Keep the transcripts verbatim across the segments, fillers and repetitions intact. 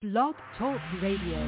Blog Talk Radio.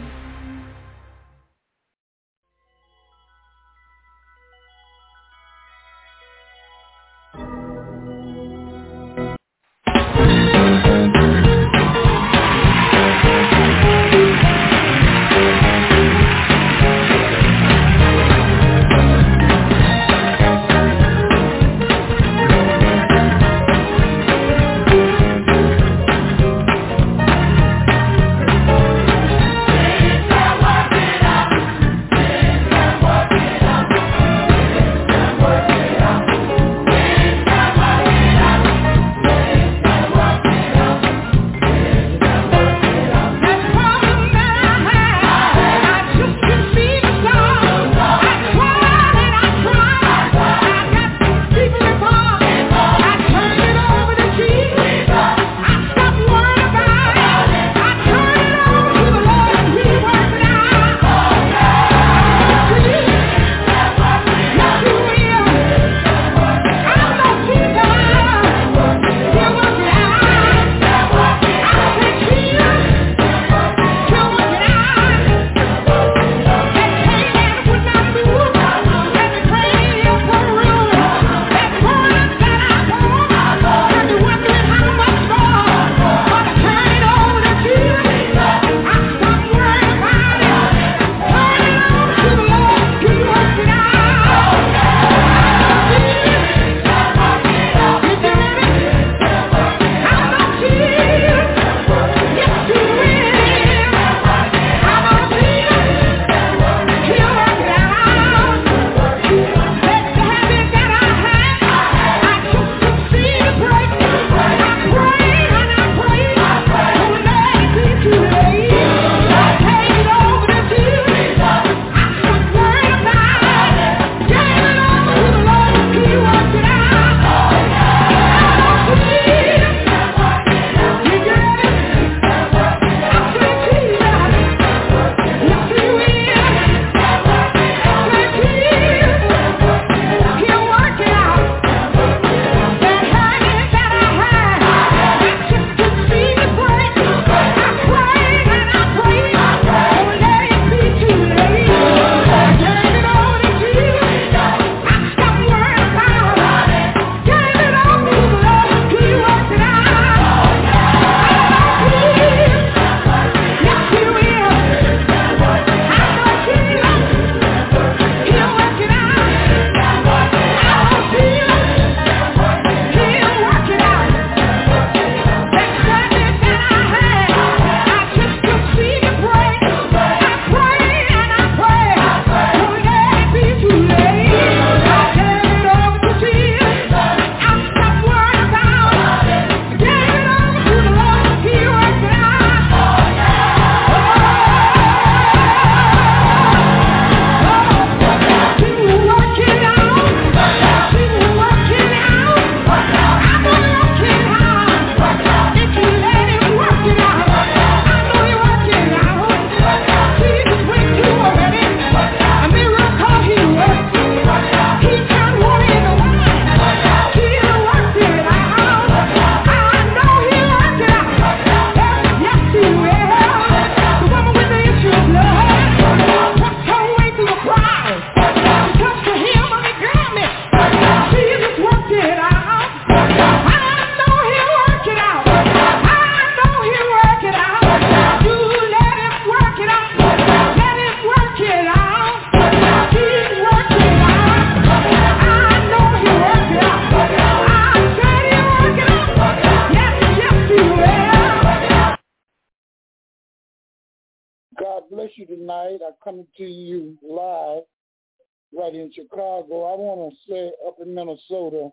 Tonight, I come to you live right in Chicago. I want to say up in Minnesota,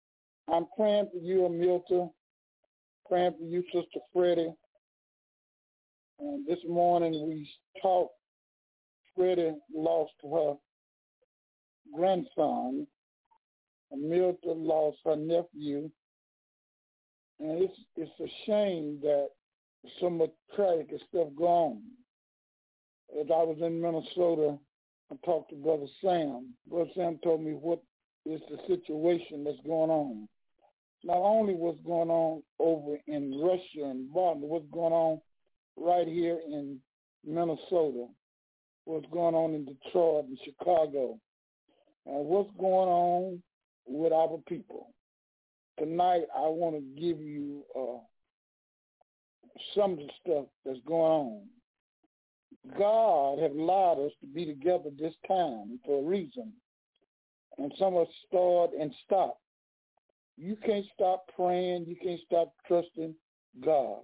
I'm praying for you, Amilta, praying for you, Sister Freddie. And this morning we talked, Freddie lost her grandson. Amilta lost her nephew. And it's, it's a shame that so much tragic stuff going on. As I was in Minnesota, I talked to Brother Sam. Brother Sam told me what is the situation that's going on. Not only what's going on over in Russia and Bosnia, what's going on right here in Minnesota, what's going on in Detroit and Chicago, and what's going on with our people. Tonight, I want to give you uh, some of the stuff that's going on. God has allowed us to be together this time for a reason, and some of us start and stop. You can't stop praying. You can't stop trusting God.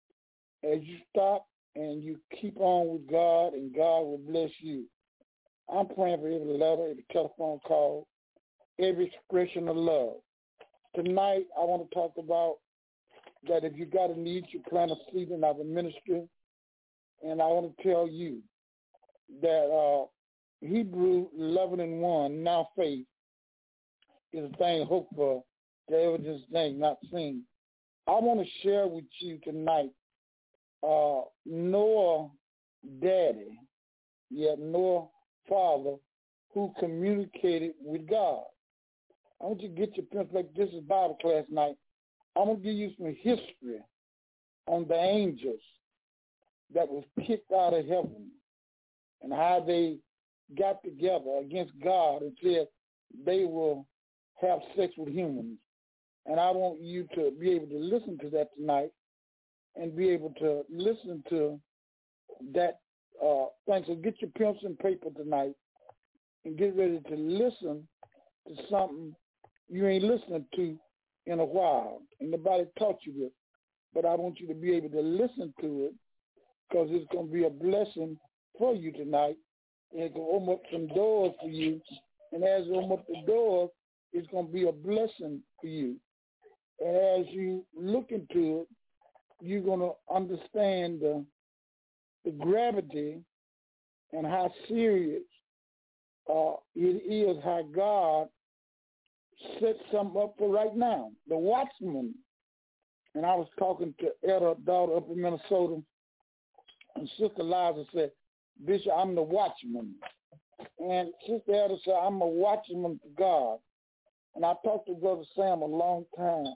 As you stop and you keep on with God, and God will bless you. I'm praying for every letter, every telephone call, every expression of love. Tonight, I want to talk about that if you got a need, you plant a seed in our ministry. And I want to tell you that uh, Hebrew eleven and one, now faith is a thing hoped for, the evidence thing not seen. I want to share with you tonight uh, Noah daddy, yet Noah father, who communicated with God. I want you to get your pencil, like this is Bible class night. I'm going to give you some history on the angels that was kicked out of heaven and how they got together against God and said they will have sex with humans. And I want you to be able to listen to that tonight and be able to listen to that uh, thing. So get your pencil and paper tonight and get ready to listen to something you ain't listening to in a while. And nobody taught you this, but I want you to be able to listen to it because it's going to be a blessing for you tonight. And it's going to open up some doors for you. And as you open up the doors, it's going to be a blessing for you. And as you look into it, you're going to understand the, the gravity and how serious uh, it is, how God set something up for right now. The Watchman, and I was talking to Etta, daughter up in Minnesota, and Sister Liza said, Bishop, I'm the watchman. And Sister Etta said, I'm a watchman for God. And I talked to Brother Sam a long time.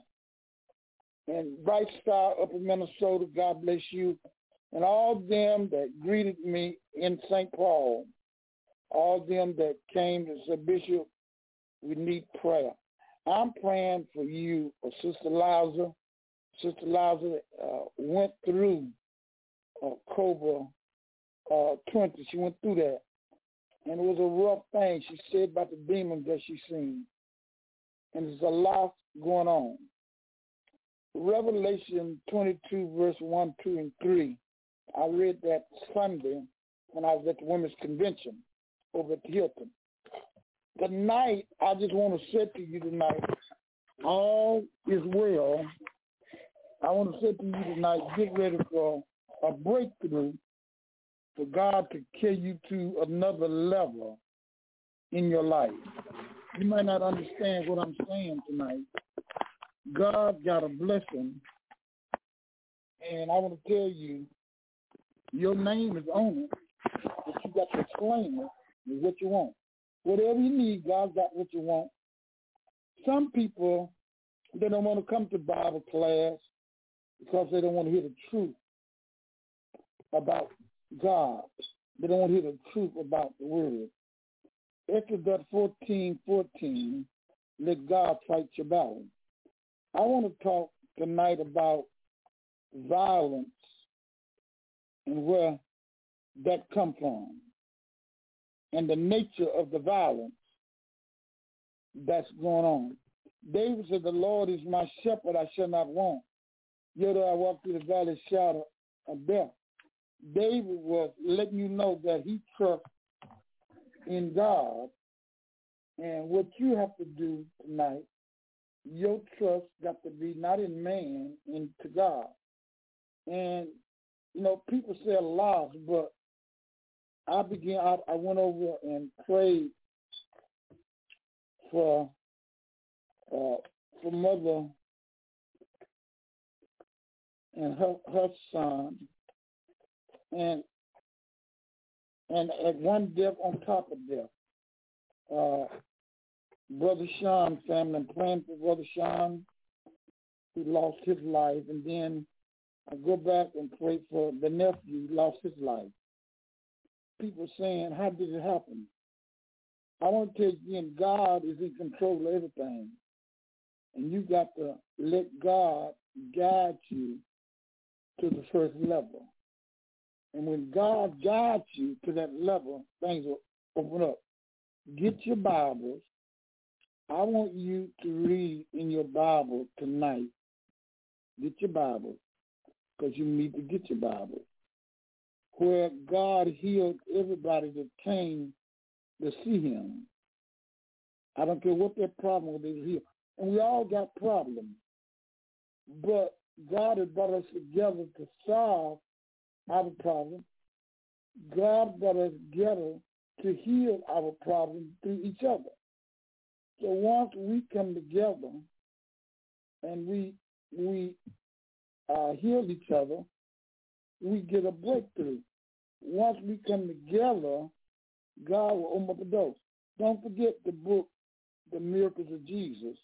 And Bright Star up in Minnesota, God bless you. And all them that greeted me in Saint Paul, all them that came and said, Bishop, we need prayer. I'm praying for you, for Sister Liza. Sister Liza uh, went through uh, Cobra uh, twenty. She went through that. And it was a rough thing. She said about the demons that she seen. And there's a lot going on. Revelation twenty-two, verse one, two, and three. I read that Sunday when I was at the Women's Convention over at the Hilton. Tonight, I just want to say to you tonight, all is well. I want to say to you tonight, get ready for a breakthrough for God to carry you to another level in your life. You might not understand what I'm saying tonight. God got a blessing, and I want to tell you, your name is on it, but you got to explain it with what you want. Whatever you need, God got what you want. Some people, they don't want to come to Bible class because they don't want to hear the truth about God. They don't want to hear the truth about the Word. Exodus fourteen fourteen, let God fight your battle. I want to talk tonight about violence and where that come from and the nature of the violence that's going on. David said, the Lord is my shepherd, I shall not want. Yet though I walk through the valley of shadow of death. David was letting you know that he trusts in God. And what you have to do tonight, your trust got to be not in man, into God. And, you know, people say a lot, but I began, I, I went over and prayed for, uh, for mother and her, her son. And and at one death on top of death. Uh, Brother Sean family, I'm praying for Brother Sean, who lost his life, and then I go back and pray for the nephew who lost his life. People saying, how did it happen? I want to tell you again, God is in control of everything. And you got to let God guide you to the first level. And when God guides you to that level, things will open up. Get your Bibles. I want you to read in your Bible tonight. Get your Bible, because you need to get your Bible. Where God healed everybody that came to see him. I don't care what their problem was, they were healed. And we all got problems. But God has brought us together to solve our problem. God brought us together to heal our problem through each other. So once we come together and we we uh, heal each other, we get a breakthrough. Once we come together, God will open up the doors. Don't forget the book, The Miracles of Jesus.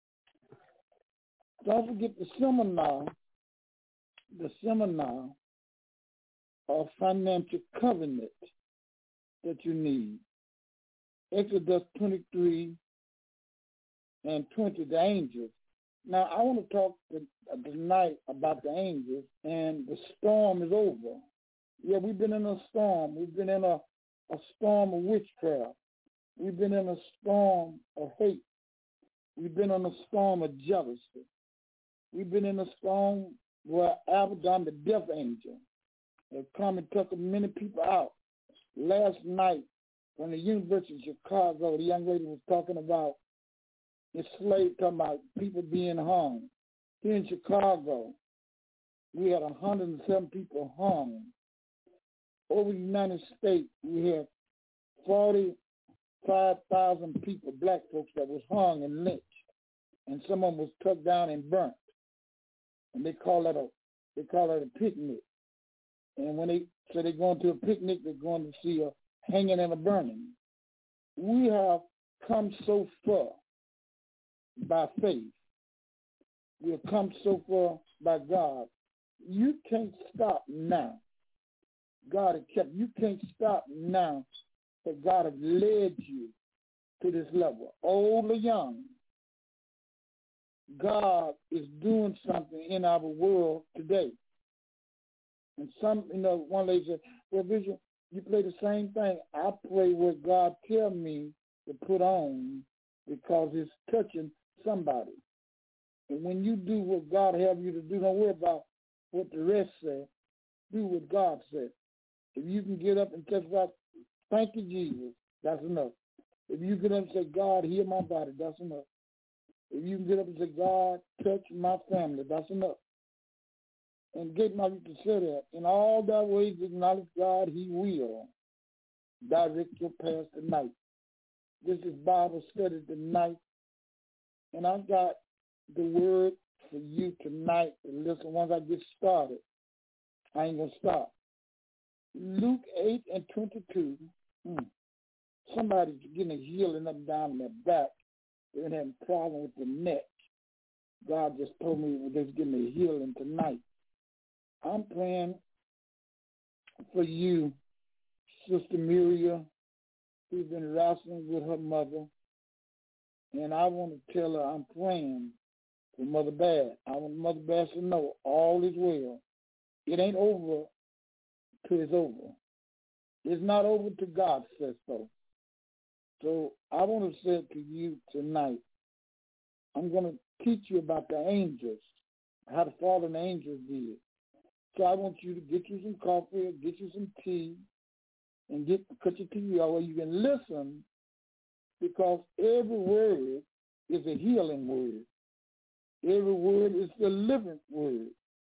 Don't forget the seminar, the seminar of financial covenant that you need. Exodus twenty-three and twenty, the angels. Now, I want to talk tonight about the angels, and the storm is over. Yeah, we've been in a storm. We've been in a, a storm of witchcraft. We've been in a storm of hate. We've been in a storm of jealousy. We've been in a storm where Abaddon, the death angel, has come and took many people out. Last night, when the University of Chicago, the young lady was talking about enslaved, talking about people being hung. Here in Chicago, we had one hundred seven people hung. Over the United States, we had forty-five thousand people, black folks, that was hung and lynched. And some of them was cut down and burnt. And they call it a they call it a picnic. And when they so they're going to a picnic, they're going to see a hanging and a burning. We have come so far by faith. We have come so far by God. You can't stop now. God has kept you can't stop now, but God has led you to this level. Old or young, God is doing something in our world today. And some, you know, one lady said, well, Bishop, you play the same thing. I pray what God tell me to put on because it's touching somebody. And when you do what God have you to do, don't worry about what the rest say. Do what God said. If you can get up and testify, thank you, Jesus, that's enough. If you get up and say, God, heal my body, that's enough. If you can get up and say, God, touch my family, that's enough. And get my you to say that. In all thy ways acknowledge God, he will direct your path tonight. This is Bible study tonight. And I got the word for you tonight to listen. Once I get started, I ain't going to stop. Luke eight and twenty-two. Hmm. Somebody's getting a healing up and down in their back. They're having a problem with the neck. God just told me they're getting a healing tonight. I'm praying for you, Sister Miriam, who's been wrestling with her mother. And I want to tell her I'm praying for Mother Bass. I want Mother Bass to know all is well. It ain't over till it's over. It's not over till God says so. So I want to say it to you tonight. I'm going to teach you about the angels, how the fallen angels did. So I want you to get you some coffee, get you some tea, and get cut your T V off where you can listen, because every word is a healing word. Every word is a living word.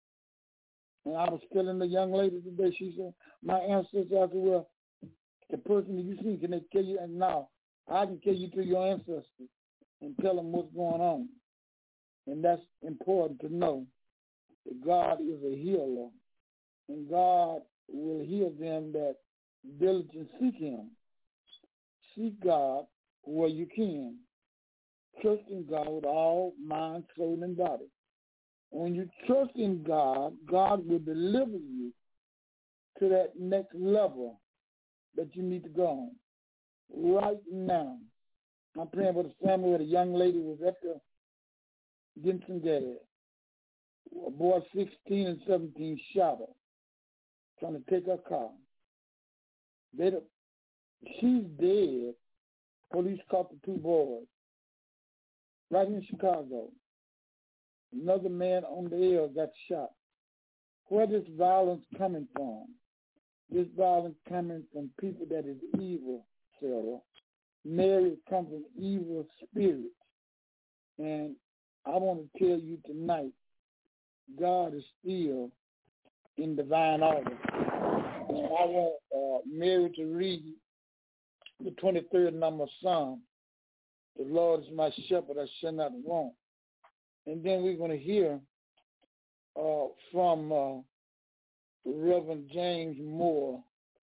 And I was telling the young lady today, she said, my ancestors, I said, well, the person that you see, can they tell you? And now I can tell you to your ancestors and tell them what's going on. And that's important to know that God is a healer. And God will heal them that diligently seek him. Seek God where you can. Trust in God with all mind, soul, and body. When you trust in God, God will deliver you to that next level that you need to go on. Right now, I'm praying for the family where the young lady was at the getting some gas. A boy sixteen and seventeen shot her, trying to take her car. They, she's dead. Police caught the two boys right in Chicago. Another man on the air got shot. Where this violence coming from? This violence coming from people that is evil, Sarah. Mary comes from evil spirits. And I want to tell you tonight, God is still in divine order. And I want uh, Mary to read the twenty-third number of Psalm. The Lord is my shepherd, I shall not want. And then we're going to hear uh, from uh, Reverend James Moore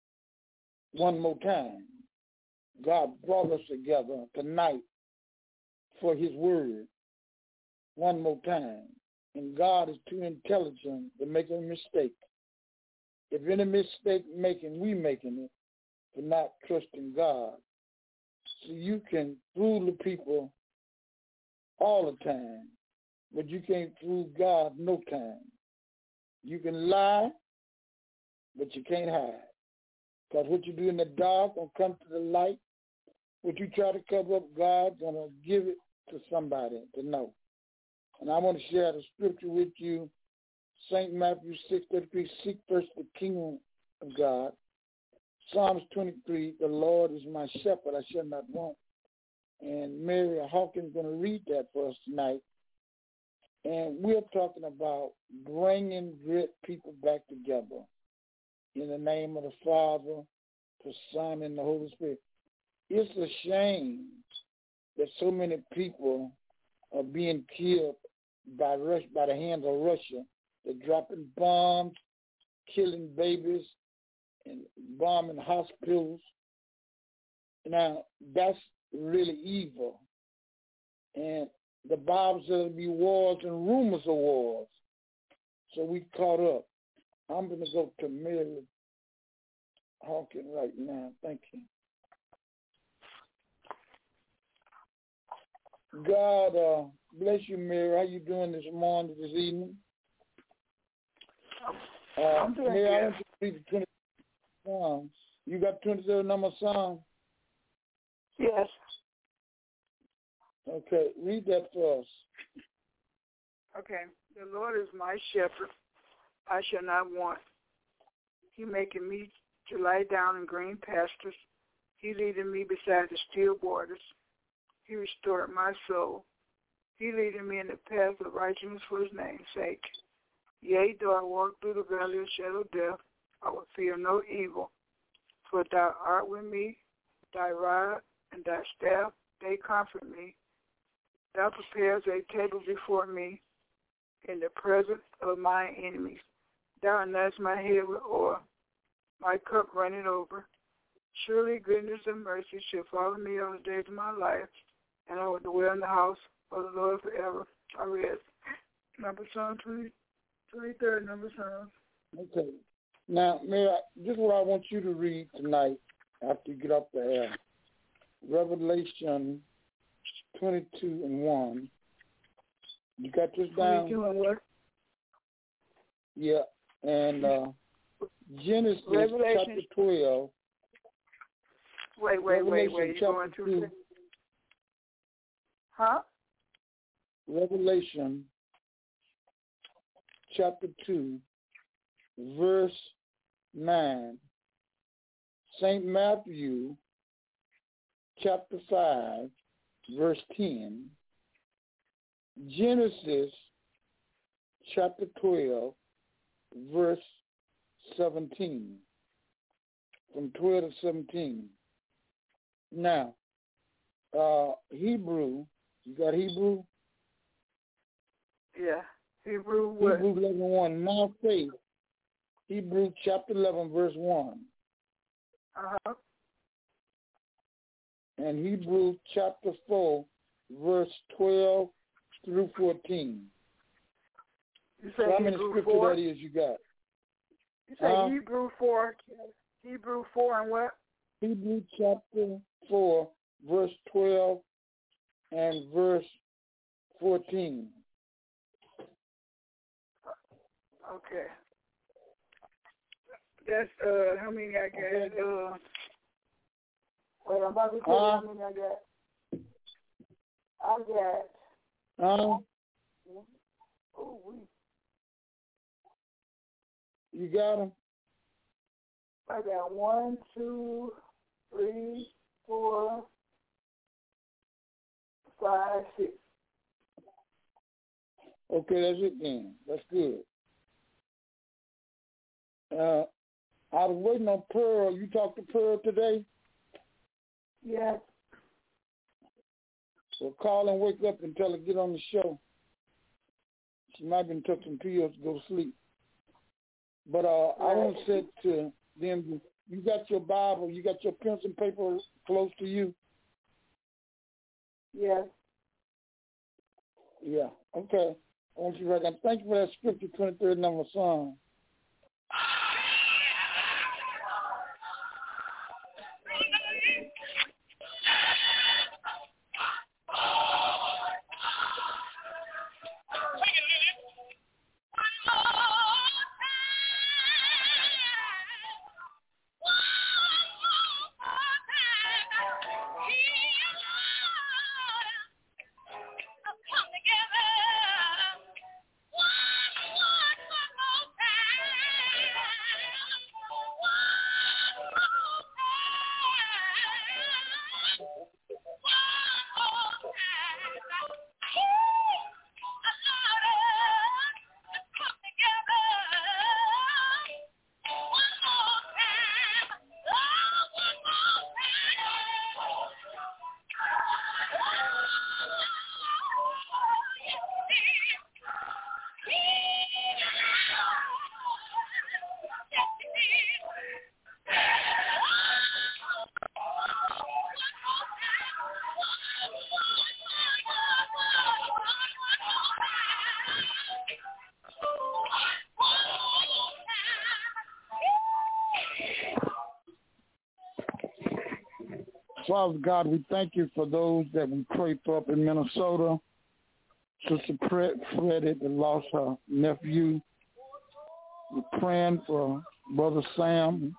one more time. God brought us together tonight for his word one more time. And God is too intelligent to make a mistake. If any mistake making, we making it for not trusting God. So you can fool the people all the time, but you can't fool God no time. You can lie, but you can't hide. Because what you do in the dark will come to the light. What you try to cover up, God's going to give it to somebody to know. And I want to share the scripture with you. Saint Matthew six thirty-three, seek first the kingdom of God. Psalms twenty-three, the Lord is my shepherd, I shall not want. And Mary Hawkins is going to read that for us tonight. And we're talking about bringing great people back together in the name of the Father, the Son, and the Holy Spirit. It's a shame that so many people are being killed by Russia, by the hands of Russia. They're dropping bombs, killing babies, and bombing hospitals. Now, that's really evil. And the Bible says there'll be wars and rumors of wars. So we caught up. I'm going to go to Mary Hawkins right now. Thank you. God uh, bless you, Mary. How you doing this morning, this evening? Uh, I'm doing Mary, good. I want you to read the twenty Psalms. You got twenty-third number Psalm? Yes. Okay, read that for us. Okay. The Lord is my shepherd. I shall not want. He maketh me to lie down in green pastures. He leadeth me beside the still waters. He restored my soul. He leadeth me in the path of righteousness for his name's sake. Yea, though I walk through the valley of shadow of death, I will fear no evil. For thou art with me, thy rod and thy staff, they comfort me. Thou preparest a table before me in the presence of my enemies. Thou anointest my head with oil, my cup runneth over. Surely goodness and mercy shall follow me all the days of my life, and I will dwell in the house of the Lord forever. I read number Psalm twenty-third, number Psalm. Okay. Now, Mary, this is what I want you to read tonight after you get off the air. Revelation twenty-two and one. You got this down? twenty-two and what? Yeah. And uh, Genesis Revelation. chapter twelve. Wait, wait, wait, Revelation wait. You're going chapter too two. Huh? Revelation chapter two, verse nine. Saint Matthew chapter five, verse ten. Genesis chapter twelve, verse seventeen. From twelve to seventeen. Now, uh, Hebrew, you got Hebrew? Yeah. Hebrew what? Hebrew eleven one. Now faith. Hebrew chapter eleven, verse one. Uh-huh. And Hebrew chapter four, verse twelve through fourteen. You say so how many Hebrew scripture four? that is you got? You say uh, Hebrew four, Hebrew four and what? Hebrew chapter four, verse twelve and verse fourteen. Okay. That's uh how many I got? Uh, wait, I'm about to tell uh, you how many I got. I got. Uh, Oh, we. You got them? I got one, two, three, four, five, six. Okay, that's it then. That's good. Uh, I was waiting on Pearl. You talked to Pearl today? Yeah. So call and wake up and tell her to get on the show. She might have been took some pills to go to sleep. But uh, I want to say to them, you got your Bible, you got your pencil and paper close to you? Yeah. Yeah. Okay. I want you to write down. Thank you for that scripture, twenty-third number song. Father God, we thank you for those that we pray for up in Minnesota. Sister Freddie that lost her nephew. We're praying for Brother Sam.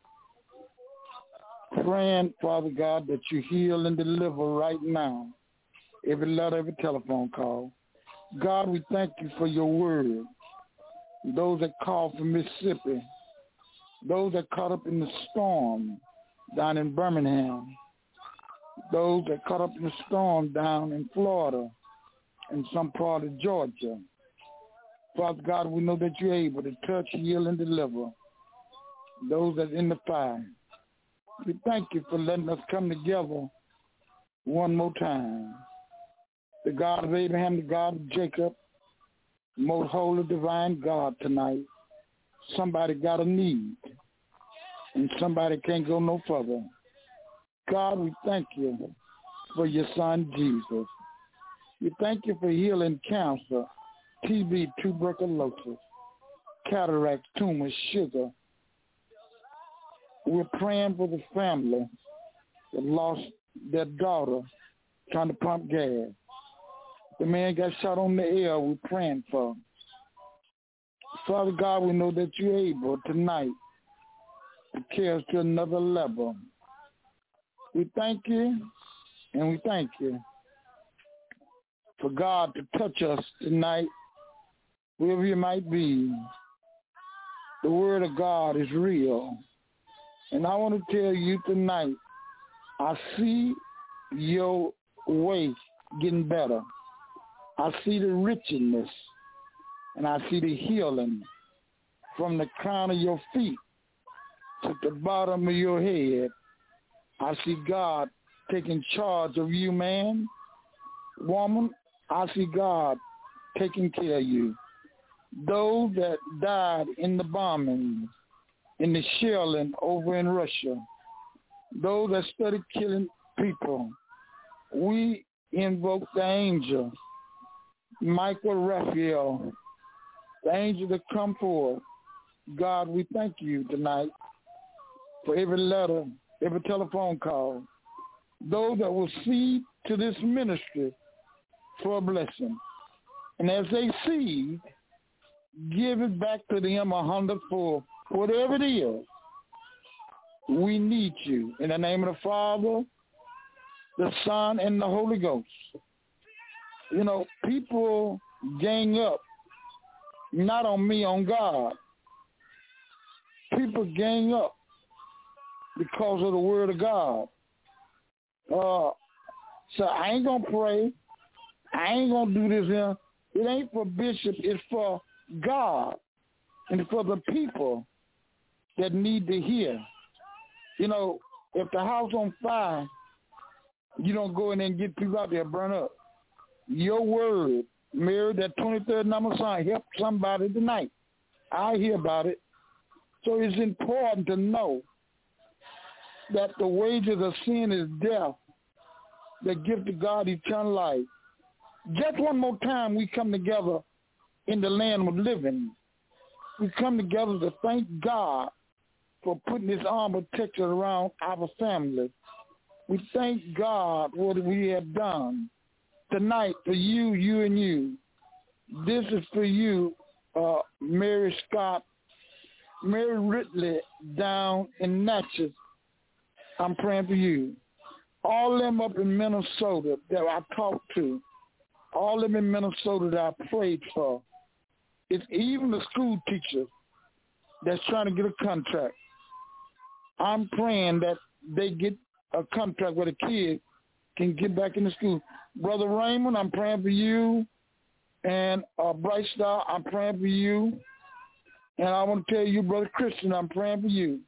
Praying, Father God, that you heal and deliver right now. Every letter, every telephone call. God, we thank you for your word. Those that called from Mississippi. Those that caught up in the storm down in Birmingham. Those that caught up in the storm down in Florida and some part of Georgia. Father God, we know that you're able to touch, heal, and deliver those that are in the fire. We thank you for letting us come together one more time. The God of Abraham, the God of Jacob, most holy, divine God tonight. Somebody got a need, and somebody can't go no further. God, we thank you for your son, Jesus. We thank you for healing cancer, T B, tuberculosis, cataract, tumors, sugar. We're praying for the family that lost their daughter trying to pump gas. The man got shot on the air. We're praying for him. Father God, we know that you're able tonight to carry us to another level. We thank you, and we thank you for God to touch us tonight, wherever you might be. The word of God is real. And I want to tell you tonight, I see your way getting better. I see the richness, and I see the healing from the crown of your feet to the bottom of your head. I see God taking charge of you, man, woman. I see God taking care of you. Those that died in the bombing, in the shelling over in Russia, those that started killing people, we invoke the angel, Michael Raphael, the angels that come forward. God, we thank you tonight for every letter, every telephone call, those that will seed to this ministry for a blessing. And as they seed, give it back to them a hundredfold. Whatever it is, we need you. In the name of the Father, the Son, and the Holy Ghost. You know, people gang up, not on me, on God. People gang up because of the word of God. Uh, so I ain't going to pray. I ain't going to do this here. It ain't for bishop. It's for God and for the people that need to hear. You know, if the house on fire, you don't go in there and get people out there burn up. Your word, Mary, that twenty-third number sign, help somebody tonight. I hear about it. So it's important to know that the wages of sin is death, the gift of God, eternal life. Just one more time, we come together in the land of living. We come together to thank God for putting his arm of protection around our families. We thank God for what we have done. Tonight, for you, you and you, this is for you, uh, Mary Scott, Mary Ridley down in Natchez. I'm praying for you. All them up in Minnesota that I talked to, all them in Minnesota that I prayed for, it's even the school teachers that's trying to get a contract. I'm praying that they get a contract where the kids can get back into school. Brother Raymond, I'm praying for you. And uh, Bright Star, I'm praying for you. And I want to tell you, Brother Christian, I'm praying for you.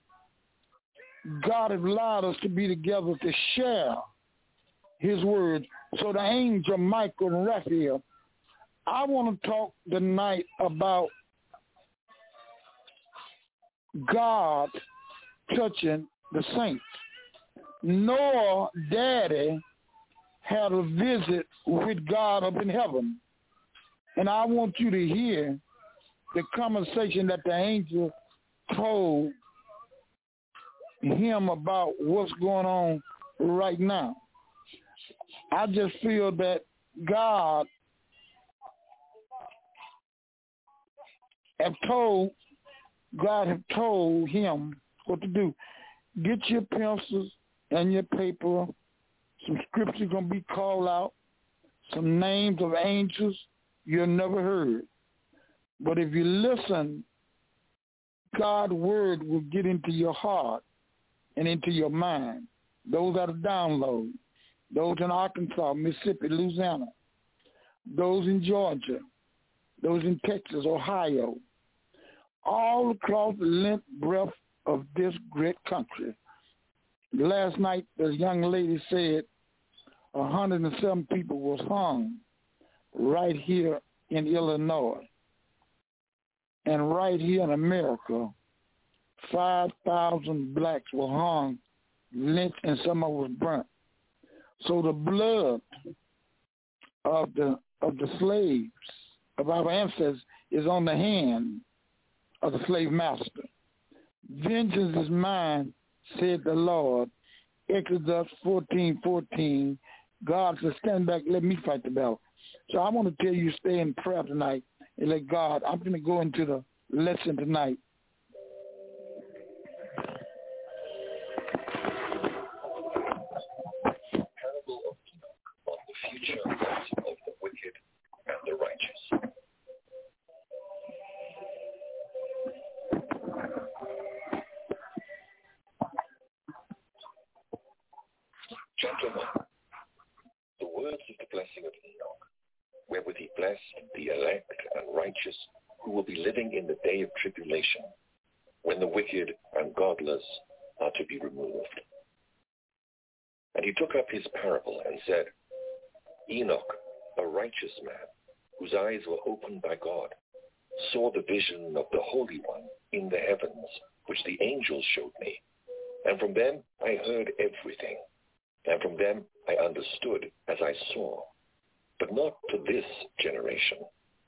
God has allowed us to be together to share his word. So the angel Michael and Raphael, I want to talk tonight about God touching the saints. Noah, daddy, had a visit with God up in heaven. And I want you to hear the conversation that the angel told him about what's going on right now. I just feel that God have told, God have told him what to do. Get your pencils and your paper. Some scriptures going to be called out. Some names of angels you've never heard. But if you listen, God's word will get into your heart and into your mind. Those are the download. Those in Arkansas, Mississippi, Louisiana. Those in Georgia. Those in Texas, Ohio. All across the length, breadth of this great country. Last night, this young lady said one hundred seven people was hung right here in Illinois. And right here in America, five thousand blacks were hung, lynched, and some of them was burnt. So the blood of the of the slaves, of our ancestors, is on the hand of the slave master. Vengeance is mine, said the Lord. Exodus fourteen fourteen. God said, stand back, let me fight the battle. So I want to tell you, stay in prayer tonight and let God, I'm going to go into the lesson tonight. Parable of Enoch on the future lives of the wicked and the righteous. Gentlemen, the words of the blessing of Enoch, wherewith he blessed the elect and righteous who will be living in the day of tribulation, when the wicked and godless are to be removed. And he took up his parable and said, Enoch, a righteous man, whose eyes were opened by God, saw the vision of the Holy One in the heavens, which the angels showed me. And from them I heard everything. And from them I understood as I saw. But not to this generation.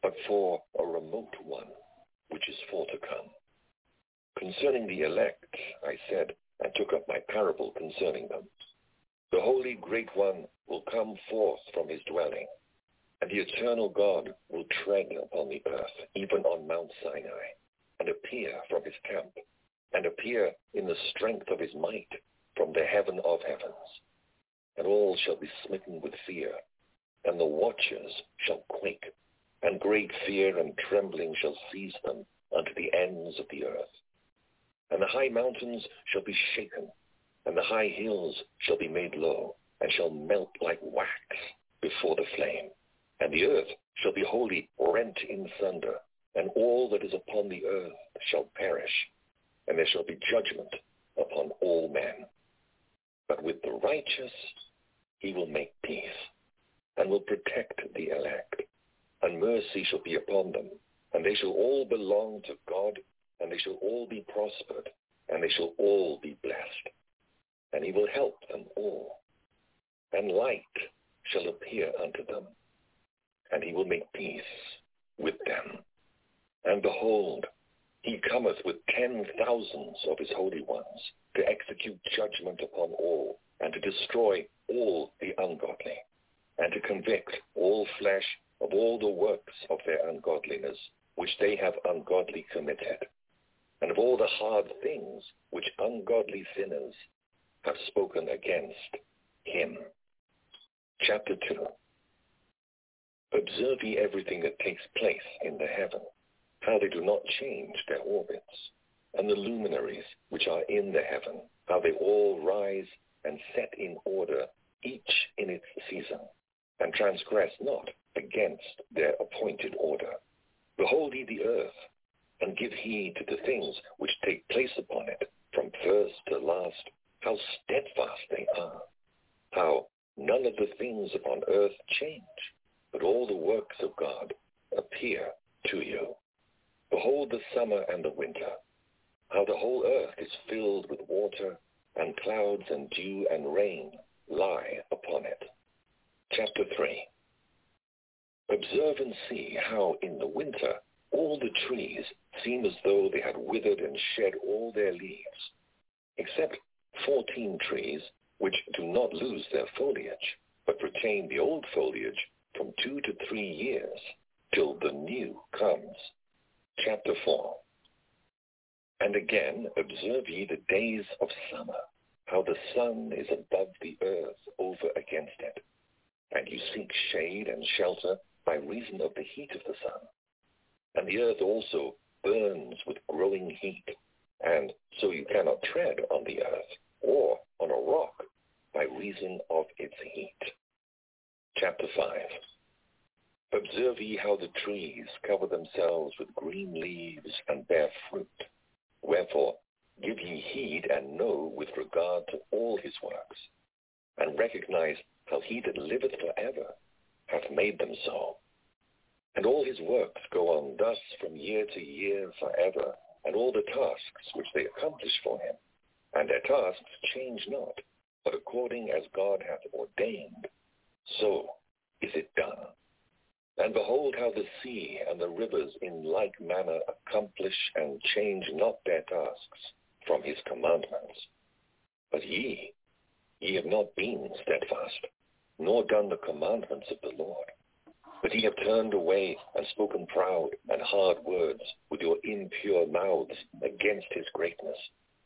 but for a remote one, which is for to come. Concerning the elect, I said, and took up my parable concerning them. The Holy Great One will come forth from his dwelling, and the eternal God will tread upon the earth, even on Mount Sinai, and appear from his camp, and appear in the strength of his might from the heaven of heavens. And all shall be smitten with fear, and the watchers shall quake, and great fear and trembling shall seize them unto the ends of the earth. And the high mountains shall be shaken, and the high hills shall be made low, and shall melt like wax before the flame. And the earth shall be wholly rent in sunder, and all that is upon the earth shall perish, and there shall be judgment upon all men. But with the righteous he will make peace, and will protect the elect, and mercy shall be upon them, and they shall all belong to God, and they shall all be prospered, and they shall all be blessed. And he will help them all, and light shall appear unto them, and he will make peace with them. And behold, he cometh with ten thousands of his holy ones, to execute judgment upon all, and to destroy all the ungodly, and to convict all flesh of all the works of their ungodliness, which they have ungodly committed, and of all the hard things which ungodly sinners have spoken against him. Chapter two. Observe ye everything that takes place in the heaven, how they do not change their orbits, and the luminaries which are in the heaven, how they all rise and set in order, each in its season, and transgress not against their appointed order. Behold ye the earth, and give heed to the things which take place upon it, from first to last, how steadfast they are, how none of the things upon earth change, but all the works of God appear to you. Behold the summer and the winter, how the whole earth is filled with water, and clouds and dew and rain lie upon it. Chapter three. Observe and see how in the winter all the trees seem as though they had withered and shed all their leaves, except fourteen trees which do not lose their foliage, but retain the old foliage from two to three years, till the new comes. Chapter four. And again observe ye the days of summer, how the sun is above the earth over against it, and you seek shade and shelter by reason of the heat of the sun. And the earth also burns with growing heat, and so you cannot tread on the earth or on a rock by reason of its heat. Chapter five. Observe ye how the trees cover themselves with green leaves and bear fruit. Wherefore give ye heed and know with regard to all his works, and recognize how he that liveth forever hath made them so. And all his works go on thus from year to year forever, and all the tasks which they accomplish for him, and their tasks change not, but according as God hath ordained, so is it done. And behold how the sea and the rivers in like manner accomplish and change not their tasks from his commandments. But ye, ye have not been steadfast, nor done the commandments of the Lord. But ye have turned away and spoken proud and hard words with your impure mouths against his greatness.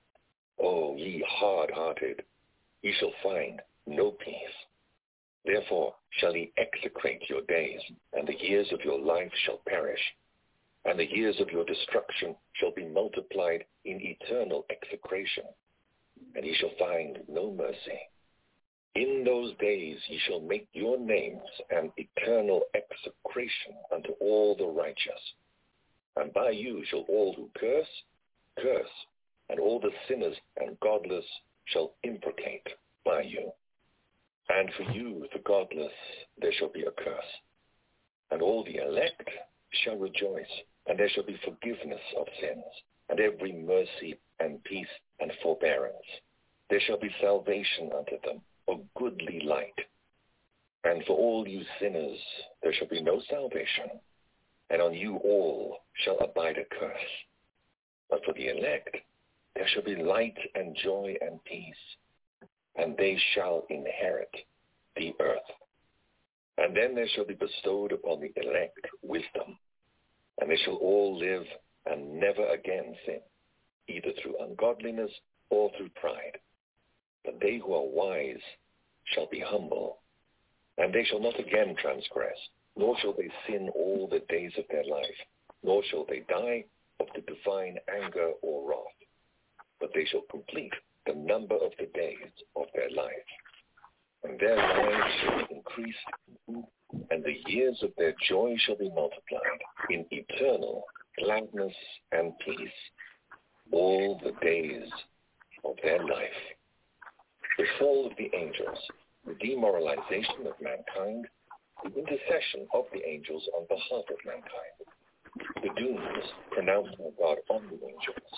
O ye hard-hearted, ye shall find no peace. Therefore shall ye execrate your days, and the years of your life shall perish, and the years of your destruction shall be multiplied in eternal execration, and ye shall find no mercy. In those days ye shall make your names an eternal execration unto all the righteous. And by you shall all who curse, curse, and all the sinners and godless shall imprecate by you. And for you, the godless, there shall be a curse. And all the elect shall rejoice, and there shall be forgiveness of sins, and every mercy and peace and forbearance. There shall be salvation unto them, a goodly light. And for all you sinners there shall be no salvation, and on you all shall abide a curse. But for the elect there shall be light and joy and peace, and they shall inherit the earth. And then there shall be bestowed upon the elect wisdom, and they shall all live and never again sin, either through ungodliness or through pride. But they who are wise shall be humble, and they shall not again transgress, nor shall they sin all the days of their life, nor shall they die of the divine anger or wrath, but they shall complete the number of the days of their life. And their lives shall be increased, and the years of their joy shall be multiplied in eternal gladness and peace all the days of their life. The fall of the angels, the demoralization of mankind, the intercession of the angels on behalf of mankind, the dooms pronounced by God on the angels,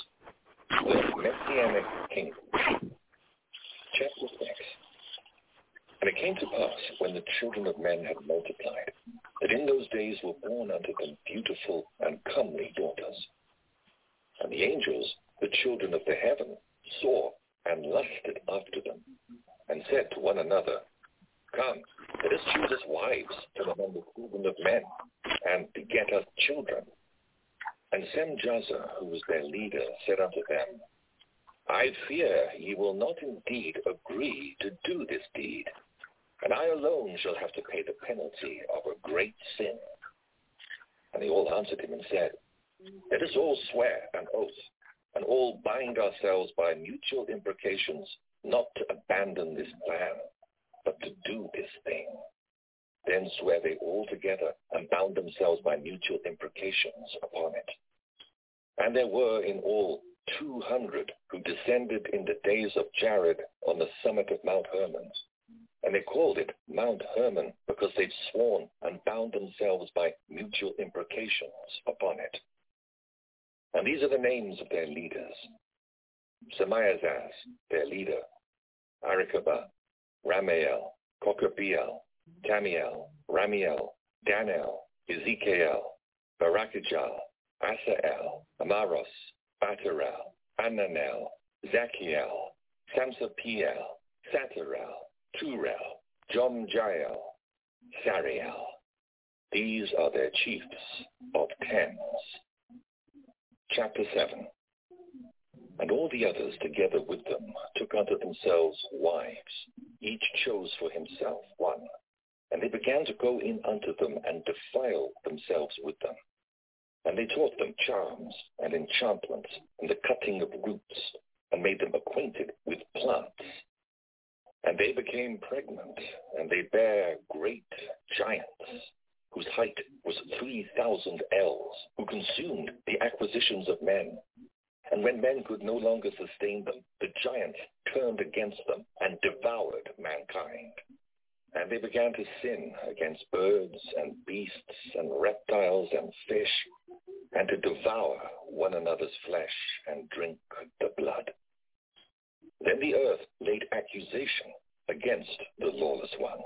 the Messianic kingdom. Chapter six. And it came to pass, when the children of men had multiplied, that in those days were born unto them beautiful and comely daughters. And the angels, the children of the heaven, saw and lusted after them, and said to one another, Come, let us choose us wives from among the children of men, and beget us children. And Semjaza, who was their leader, said unto them, I fear ye will not indeed agree to do this deed, and I alone shall have to pay the penalty of a great sin. And they all answered him and said, Let us all swear an oath, and all bind ourselves by mutual imprecations, not to abandon this plan, but to do this thing. Then swear they all together, and bound themselves by mutual imprecations upon it. And there were in all two hundred who descended in the days of Jared on the summit of Mount Hermon. And they called it Mount Hermon because they'd sworn and bound themselves by mutual imprecations upon it. And these are the names of their leaders: Semiazaz, their leader, Arikabah, Ramael, Kokabiel, Tamiel, Ramiel, Danel, Ezekiel, Barakijal, Asael, Amaros, Batarel, Ananel, Zachiel, Samsapiel, Satarel, Turel, Jomjael, Sariel. These are their chiefs of tens. Chapter seven. And all the others together with them took unto themselves wives. Each chose for himself one. And they began to go in unto them and defile themselves with them. And they taught them charms and enchantments and the cutting of roots, and made them acquainted with plants. And they became pregnant, and they bare great giants, whose height was three thousand ells, who consumed the acquisitions of men. And when men could no longer sustain them, the giants turned against them and devoured mankind. And they began to sin against birds and beasts and reptiles and fish, and to devour one another's flesh and drink the blood. Then the earth laid accusation against the lawless ones.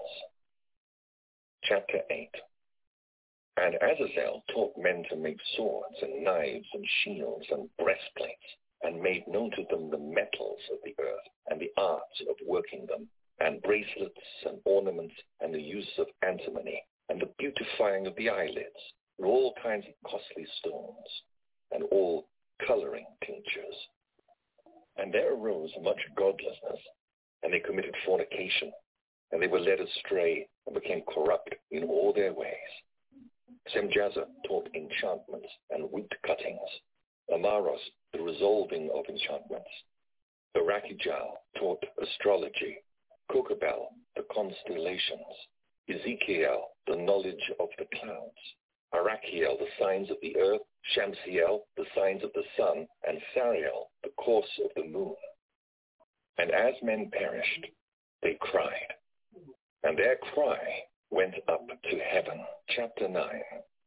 Chapter eight. And Azazel taught men to make swords and knives and shields and breastplates, and made known to them the metals of the earth and the arts of working them, and bracelets and ornaments and the use of antimony, and the beautifying of the eyelids, and all kinds of costly stones, and all coloring tinctures. And there arose much godlessness, and they committed fornication, and they were led astray and became corrupt in all their ways. Semjaza taught enchantments and wood cuttings, Amaros the resolving of enchantments. Barakijal taught astrology, Kokabel the constellations, Ezekiel the knowledge of the clouds, Arachiel the signs of the earth, Shamsiel the signs of the sun, and Sariel the course of the moon. And as men perished, they cried, and their cry went up to heaven. Chapter nine.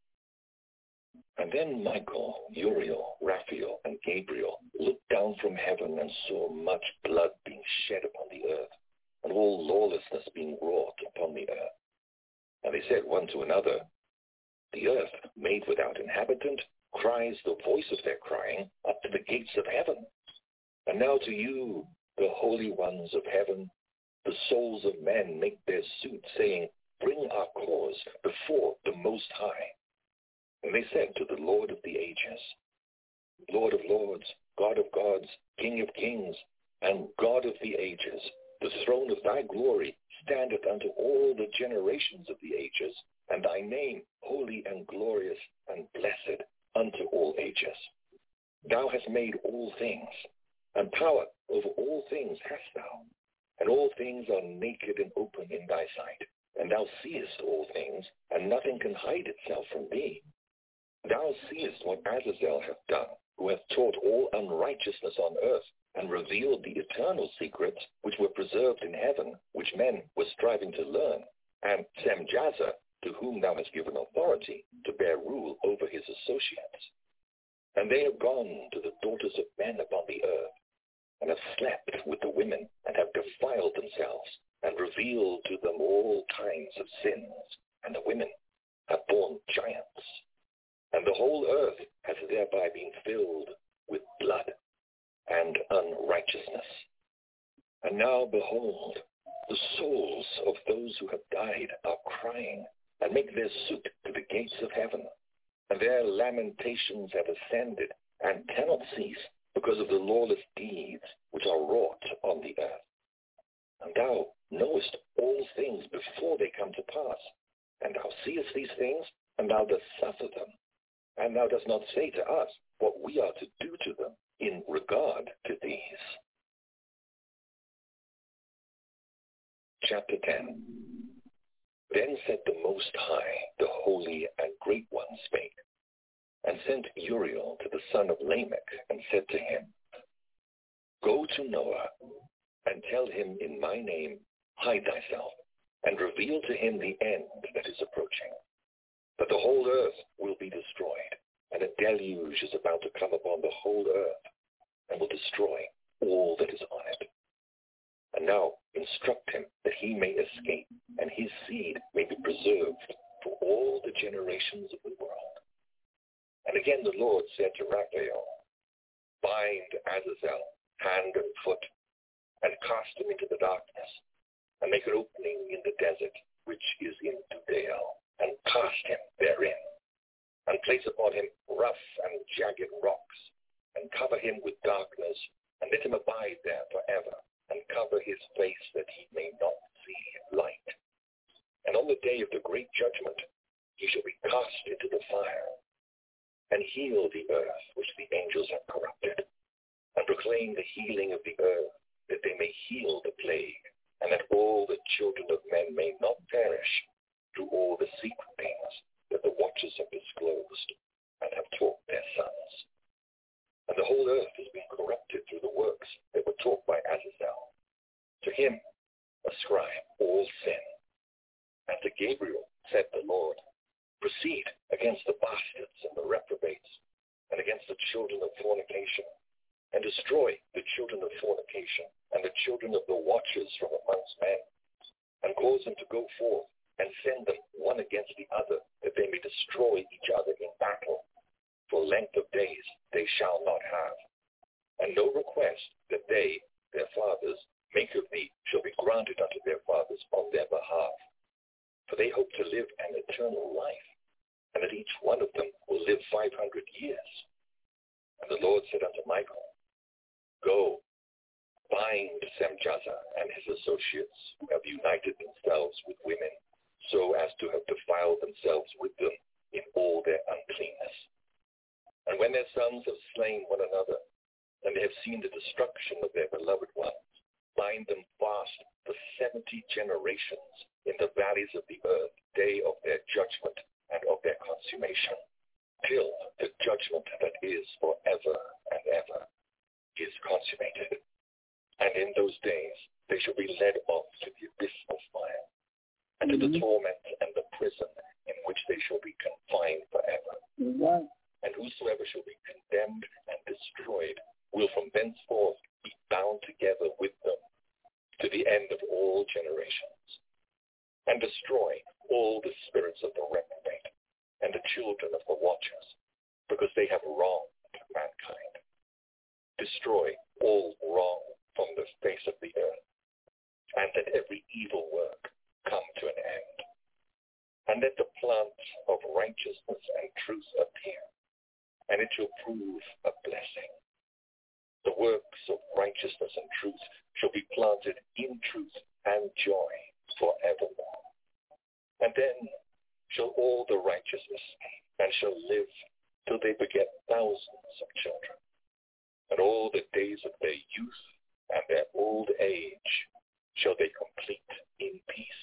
And then Michael, Uriel, Raphael, and Gabriel looked down from heaven and saw much blood being shed upon the earth, and all lawlessness being wrought upon the earth. And they said one to another, The earth made without inhabitant, cries the voice of their crying up to the gates of heaven. And now to you, the holy ones of heaven, the souls of men make their suit, saying, bring our cause before the Most High. And they said to the Lord of the ages, Lord of lords, God of gods, King of kings, and God of the ages, the throne of thy glory standeth unto all the generations of the ages, and thy name holy and glorious and blessed unto all ages. Thou hast made all things, and power over all things hast thou, and all things are naked and open in thy sight, and thou seest all things, and nothing can hide itself from thee. Thou seest what Azazel hath done, who hath taught all unrighteousness on earth, and revealed the eternal secrets which were preserved in heaven, which men were striving to learn, and Semjaza, to whom thou hast given authority to bear rule over his associates. And they have gone to the daughters of men upon the earth, and have slept with the women, and have defiled themselves, and revealed to them all kinds of sins, and the women have borne giants. And the whole earth has thereby been filled with blood and unrighteousness. And now behold, the souls of those who have died are crying, and make their suit to the gates of heaven. And their lamentations have ascended, and cannot cease, because of the lawless deeds which are wrought on the earth. And thou knowest all things before they come to pass, and thou seest these things, and thou dost suffer them. And thou dost not say to us what we are to do to them in regard to these. Chapter ten. Then said the Most High, the Holy and Great One spake, and sent Uriel to the son of Lamech, and said to him, Go to Noah, and tell him in my name, hide thyself, and reveal to him the end that is approaching. But the whole earth will be destroyed, and a deluge is about to come upon the whole earth, and will destroy all that is on it. And now instruct him that he may escape, and his seed may be preserved for all the generations of the world. And again the Lord said to Raphael, Bind Azazel, hand and foot, and cast him into the darkness, and make an opening in the desert, which is in Judea, and cast him therein, and place upon him rough and jagged rocks, and cover him with darkness, and let him abide there forever, and cover his face that he may not see light. And on the day of the great judgment he shall be cast into the fire, and heal the earth which the angels have corrupted, and proclaim the healing of the earth, that they may heal the plague, and that all the children of men may not perish through all the secret things that the watchers have disclosed, and have taught their sons. And the whole earth has been corrupted through the works that were taught by Azazel. To him ascribe all sin. And to Gabriel said the Lord, Proceed against the bastards and the reprobates, and against the children of fornication, and destroy the children of fornication, and the children of the watchers from amongst men, and cause them to go forth, and send them one against the other, that they may destroy each other in battle. For length of days they shall not have. And no request that they, their fathers, make of thee shall be granted unto their fathers on their behalf. For they hope to live an eternal life, and that each one of them will live five hundred years. And the Lord said unto Michael, Go, bind Semjaza and his associates, who have united themselves with women, so as to have defiled themselves with them in all their uncleanness. And when their sons have slain one another, and they have seen the destruction of their beloved ones, bind them fast for seventy generations in the valleys of the earth, day of their judgment and of their consummation, till the judgment that is forever and ever is consummated. And in those days they shall be led off to the abyss of fire, and to mm-hmm. the torment and the prison in which they shall be confined forever. Mm-hmm. And whosoever shall be condemned and destroyed will from thenceforth be bound together with them to the end of all generations, and destroy all the spirits of the reprobate, and the children of the watchers, because they have wronged mankind. Destroy all wrong from the face of the earth, and let every evil work come to an end. And let the plant of righteousness and truth appear, and it shall prove a blessing. The works of righteousness and truth shall be planted in truth and joy forevermore. And then shall all the righteous escape, and shall live till they beget thousands of children. And all the days of their youth and their old age shall they complete in peace.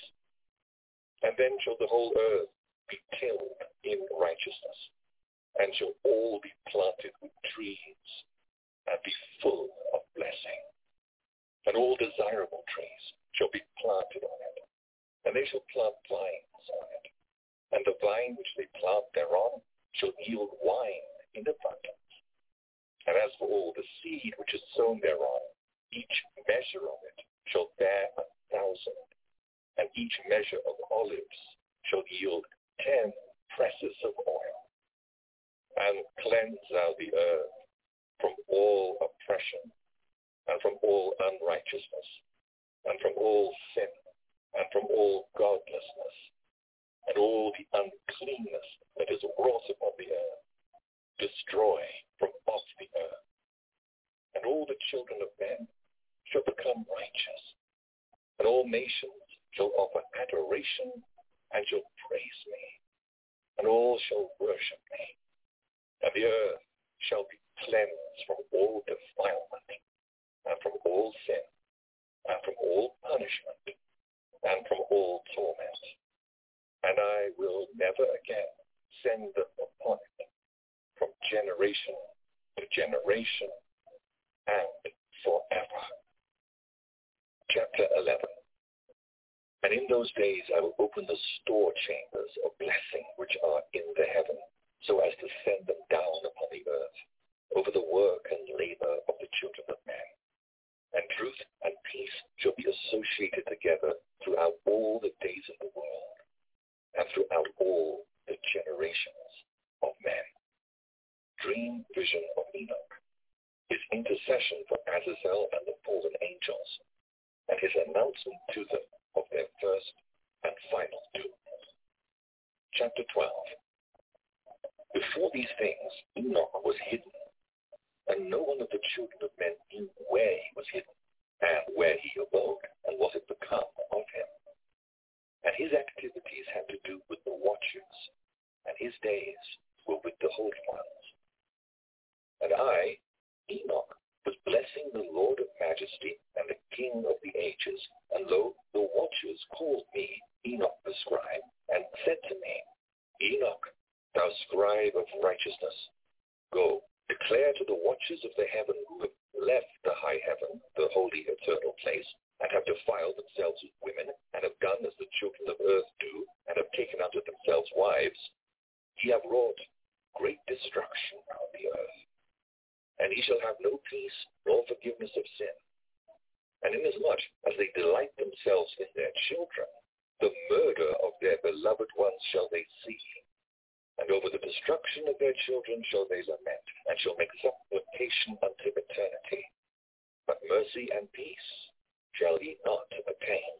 And then shall the whole earth be tilled in righteousness, and shall all be planted with trees, and be full of blessing. And all desirable trees shall be planted on it, and they shall plant vines on it. And the vine which they plant thereon shall yield wine in abundance. And as for all the seed which is sown thereon, each measure of it shall bear a thousand, and each measure of olives shall yield ten presses of oil. And cleanse thou the earth from all oppression, and from all unrighteousness, and from all sin, and from all godlessness, and all the uncleanness that is wrought upon the earth. Destroy from off the earth. And all the children of men shall become righteous, and all nations shall offer adoration and shall praise me, and all shall worship me. And the earth shall be cleansed from all defilement, and from all sin, and from all punishment, and from all torment. And I will never again send them upon it from generation to generation and forever. Chapter eleven. And in those days I will open the store chambers of blessing which are in the heaven, so as to send them down upon the earth, over the work and labor of the children of men. And truth and peace shall be associated together throughout all the days of the world, and throughout all the generations of men. Dream vision of Enoch, his intercession for Azazel and the fallen angels, and his announcement to them of their first and final doom. Chapter twelve. Before these things, Enoch was hidden, and no one of the children of men knew where he was hidden, and where he abode, and what had become of him. And his activities had to do with the watchers, and his days were with the Holy Ones. And I, Enoch, was blessing the Lord of Majesty and the King of the ages, and lo, the watchers called me Enoch the scribe, and said to me, Enoch, thou scribe of righteousness, go, declare to the watchers of the heaven who have left the high heaven, the holy eternal place, and have defiled themselves with women, and have done as the children of earth do, and have taken unto themselves wives, ye have wrought great destruction on the earth. And ye shall have no peace, nor forgiveness of sin. And inasmuch as they delight themselves in their children, the murder of their beloved ones shall they see. And over the destruction of their children shall they lament, and shall make supplication unto eternity. But mercy and peace shall ye not attain.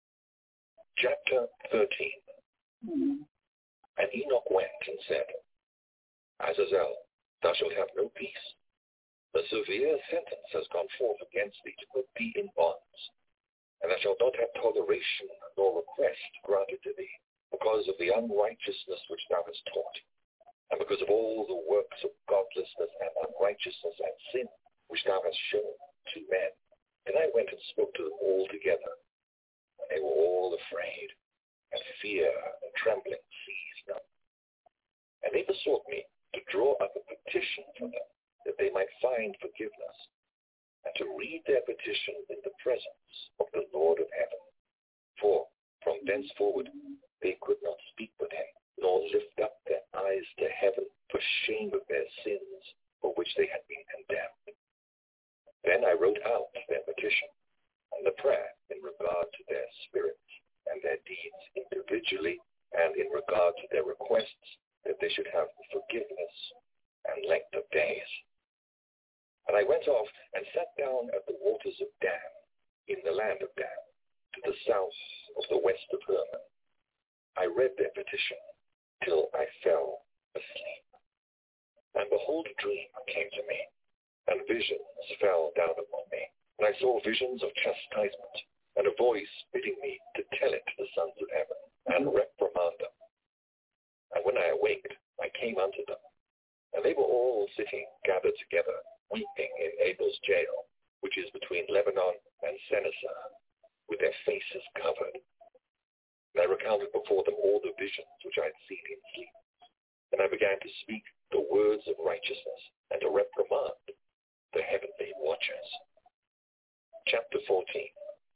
Chapter thirteen. Mm-hmm. And Enoch went and said, Azazel, thou shalt have no peace. A severe sentence has gone forth against thee to put thee in bonds, and thou shalt not have toleration nor request granted to thee, because of the unrighteousness which thou hast taught, and because of all the works of godlessness and unrighteousness and sin which thou hast shown to men. And I went and spoke to them all together, and they were all afraid, and fear and trembling seized them. And they besought me to draw up a petition for them, that they might find forgiveness, and to read their petition in the presence of the Lord of heaven. For from thenceforward they could not speak with him, nor lift up their eyes to heaven for shame of their sins, for which they had been condemned. Then I wrote out their petition, and the prayer in regard to their spirits and their deeds individually, and in regard to their requests, that they should have forgiveness and length of days. And I went off and sat down at the waters of Dan, in the land of Dan, to the south of the west of Hermon. I read their petition till I fell asleep. And behold, a dream came to me, and visions fell down upon me. And I saw visions of chastisement, and a voice bidding me to tell it to the sons of heaven, and reprimand them. And when I awaked, I came unto them, and they were all sitting gathered together, weeping in Abel's jail, which is between Lebanon and Sennassar, with their faces covered. And I recounted before them all the visions which I had seen in sleep. And I began to speak the words of righteousness, and to reprimand the heavenly watchers. Chapter fourteen.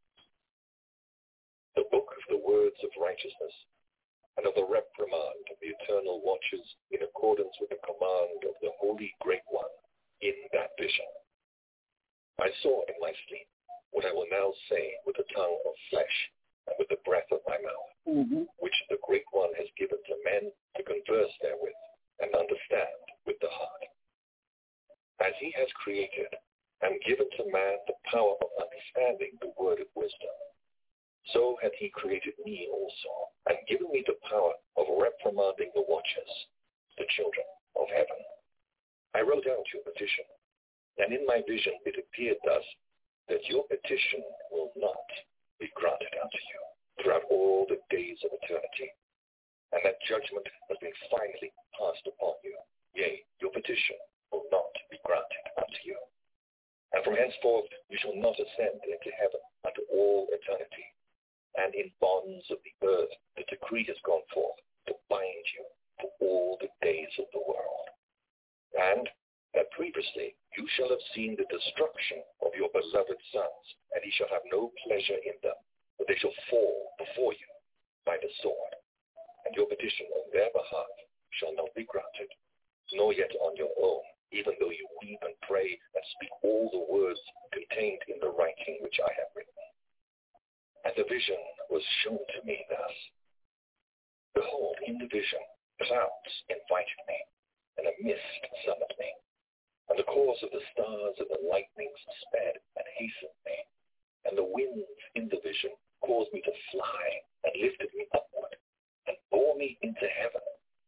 The book of the words of righteousness, and of the reprimand of the eternal watchers, in accordance with the command of the Holy Great One in that vision. I saw in my sleep what I will now say with the tongue of flesh and with the breath of my mouth, mm-hmm. which the Great One has given to men to converse therewith and understand with the heart. As he has created and given to man the power of understanding the word of wisdom, so hath he created me also, and given me the power of reprimanding the watchers, the children of heaven. I wrote out your petition, and in my vision it appeared thus, that your petition will not be granted unto you throughout all the days of eternity, and that judgment has been finally passed upon you. Yea, your petition will not be granted unto you. And from henceforth you shall not ascend into heaven unto all eternity. And in bonds of the earth the decree has gone forth to bind you for all the days of the world. And that previously you shall have seen the destruction of your beloved sons, and ye shall have no pleasure in them, but they shall fall before you by the sword. And your petition on their behalf shall not be granted, nor yet on your own, even though you weep and pray and speak all the words contained in the writing which I have written. And the vision was shown to me thus. Behold, in the vision, clouds invited me, and a mist summoned me. And the course of the stars and the lightnings sped and hastened me. And the winds in the vision caused me to fly and lifted me upward and bore me into heaven.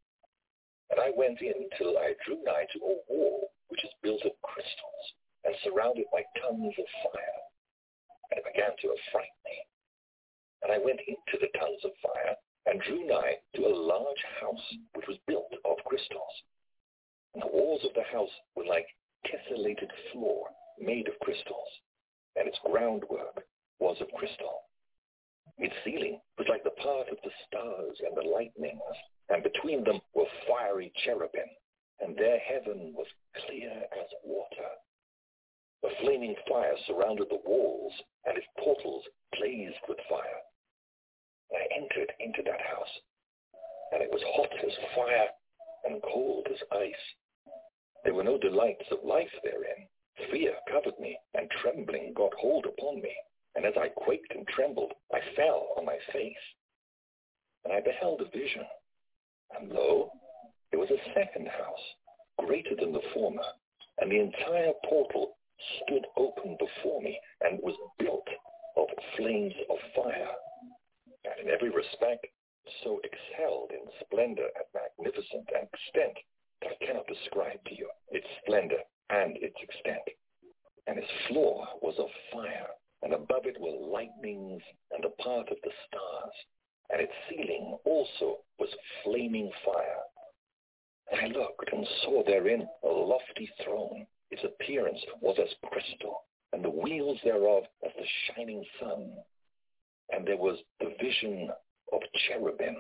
And I went in till I drew nigh to a wall which is built of crystals and surrounded by tongues of fire. And it began to affright me. And I went into the tongues of fire and drew nigh to a large house which was built of crystals. And the walls of the house were like tessellated floor made of crystals, and its groundwork was of crystal. Its ceiling was like the path of the stars and the lightnings, and between them were fiery cherubim, and their heaven was clear as water. The flaming fire surrounded the walls, and its portals blazed with fire. And I entered into that house, and it was hot as fire and cold as ice. There were no delights of life therein. Fear covered me, and trembling got hold upon me. And as I quaked and trembled, I fell on my face. And I beheld a vision. And lo, there was a second house, greater than the former, and the entire portal stood open before me, and was built of flames of fire. And in every respect, so excelled in splendor and magnificence and extent that I cannot describe to you its splendor and its extent. And its floor was of fire, and above it were lightnings and a part of the stars, and its ceiling also was flaming fire. And I looked and saw therein a lofty throne. Its appearance was as crystal, and the wheels thereof as the shining sun. And there was the vision of cherubim.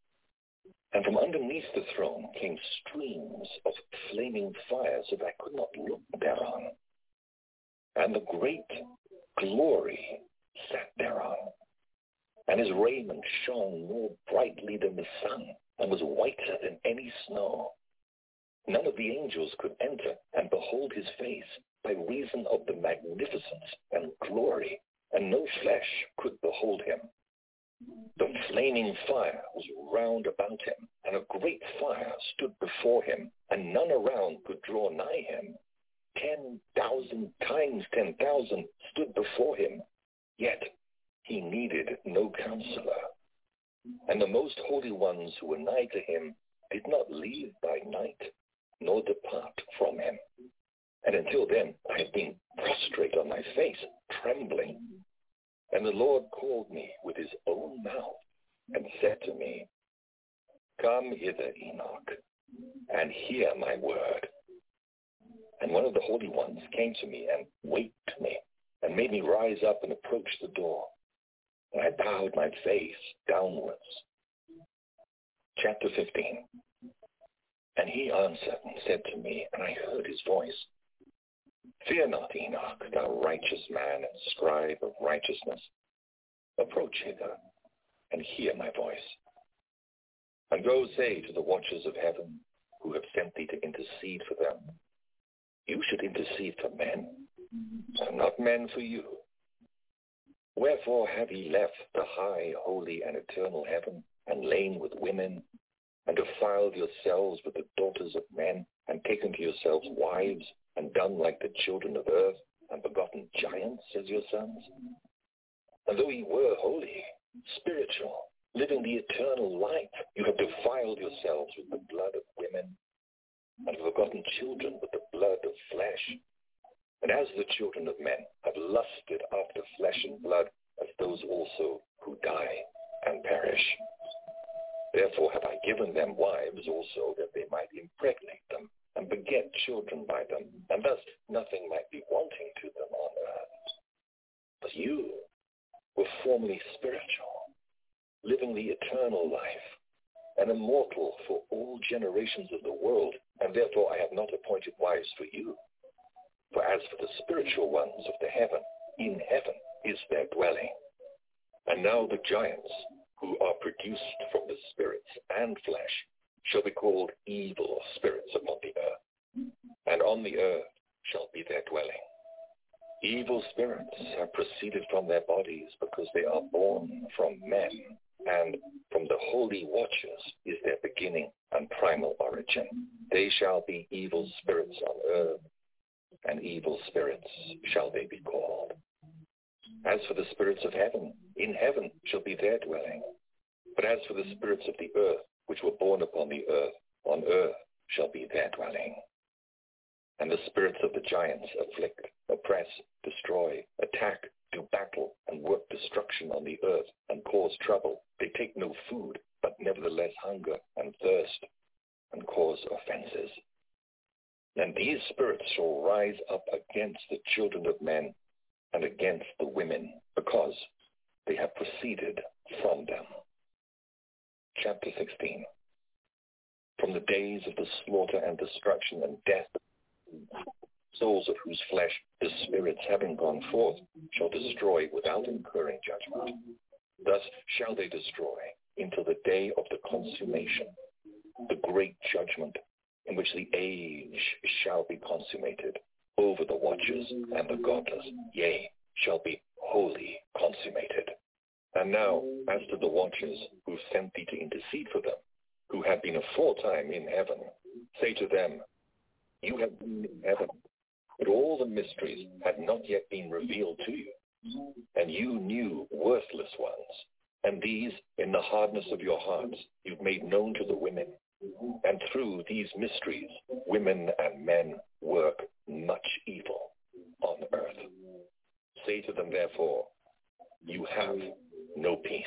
And from underneath the throne came streams of flaming fire, so that I could not look thereon. And the great glory sat thereon. And his raiment shone more brightly than the sun, and was whiter than any snow. None of the angels could enter and behold his face, by reason of the magnificence and glory, and no flesh could behold him. The flaming fire was round about him, and a great fire stood before him, and none around could draw nigh him. Ten thousand times ten thousand stood before him, yet he needed no counselor. And the most holy ones who were nigh to him did not leave by night, nor depart from him. And until then I had been prostrate on my face, trembling. And the Lord called me with his own mouth, and said to me, Come hither, Enoch, and hear my word. And one of the holy ones came to me and waked me, and made me rise up and approach the door. And I bowed my face downwards. Chapter fifteen. And he answered and said to me, and I heard his voice, Fear not, Enoch, thou righteous man and scribe of righteousness. Approach hither, and hear my voice. And go say to the watchers of heaven, who have sent thee to intercede for them, you should intercede for men, and not men for you. Wherefore have ye left the high, holy, and eternal heaven, and lain with women, and defiled yourselves with the daughters of men, and taken to yourselves wives, and done like the children of earth, and begotten giants as your sons? And though ye were holy, spiritual, living the eternal life, you have defiled yourselves with the blood of women, and have begotten children with the blood of flesh. And as the children of men have lusted after flesh and blood, as those also who die and perish. Therefore have I given them wives also, that they might impregnate them, and beget children by them, and thus nothing might be wanting to them on earth. But you were formerly spiritual, living the eternal life, and immortal for all generations of the world, and therefore I have not appointed wives for you. For as for the spiritual ones of the heaven, in heaven is their dwelling. And now the giants, who are produced from the spirits and flesh, shall be called evil spirits upon the earth, and on the earth shall be their dwelling. Evil spirits have proceeded from their bodies, because they are born from men, and from the holy watchers is their beginning and primal origin. They shall be evil spirits on earth, and evil spirits shall they be called. As for the spirits of heaven, in heaven shall be their dwelling. But as for the spirits of the earth, which were born upon the earth, on earth shall be their dwelling. And the spirits of the giants afflict, oppress, destroy, attack, do battle, and work destruction on the earth, and cause trouble. They take no food, but nevertheless hunger and thirst, and cause offenses. And these spirits shall rise up against the children of men, and against the women, because they have proceeded from them. Chapter sixteen. From the days of the slaughter and destruction and death, souls of whose flesh the spirits having gone forth shall destroy without incurring judgment. Thus shall they destroy until the day of the consummation, the great judgment, in which the age shall be consummated over the watchers and the godless, yea, shall be wholly consummated. And now, as to the watchers who sent thee to intercede for them, who have been aforetime in heaven, say to them, you have been in heaven, but all the mysteries had not yet been revealed to you, and you knew worthless ones, and these, in the hardness of your hearts, you've made known to the women. And through these mysteries, women and men work much evil on earth. Say to them, therefore, you have no peace.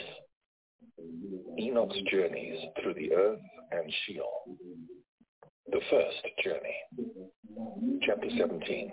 Enoch's journeys through the earth and Sheol. The first journey. Chapter seventeen.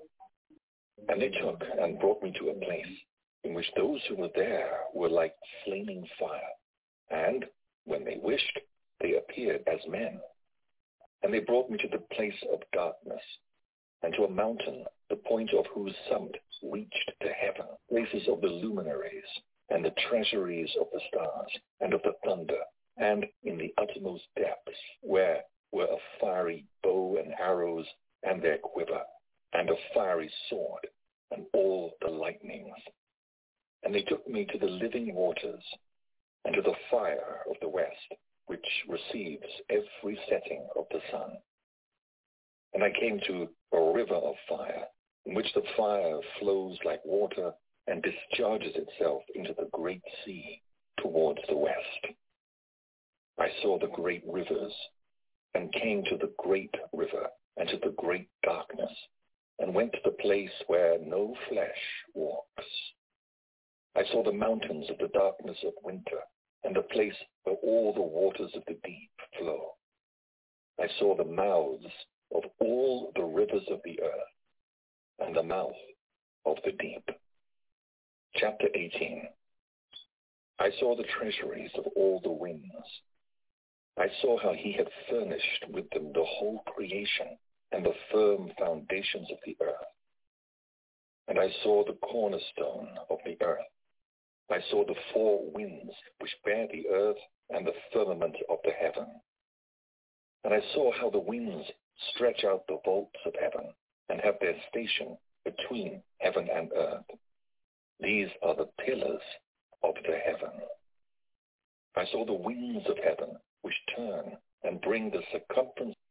And they took and brought me to a place in which those who were there were like flaming fire, and when they wished, they appeared as men. And they brought me to the place of darkness, and to a mountain, the point of whose summit reached to heaven, places of the luminaries, and the treasuries of the stars, and of the thunder, and in the uttermost depths, where were a fiery bow and arrows, and their quiver, and a fiery sword, and all the lightnings. And they took me to the living waters, and to the fire of the west, which receives every setting of the sun. And I came to a river of fire, in which the fire flows like water and discharges itself into the great sea towards the west. I saw the great rivers, and came to the great river and to the great darkness, and went to the place where no flesh walks. I saw the mountains of the darkness of winter, and the place where all the waters of the deep flow. I saw the mouths of all the rivers of the earth, and the mouth of the deep. Chapter eighteen. I saw the treasuries of all the winds. I saw how he had furnished with them the whole creation and the firm foundations of the earth. And I saw the cornerstone of the earth. I saw the four winds which bear the earth and the firmament of the heaven. And I saw how the winds stretch out the vaults of heaven and have their station between heaven and earth. These are the pillars of the heaven. I saw the winds of heaven which turn and bring the circumference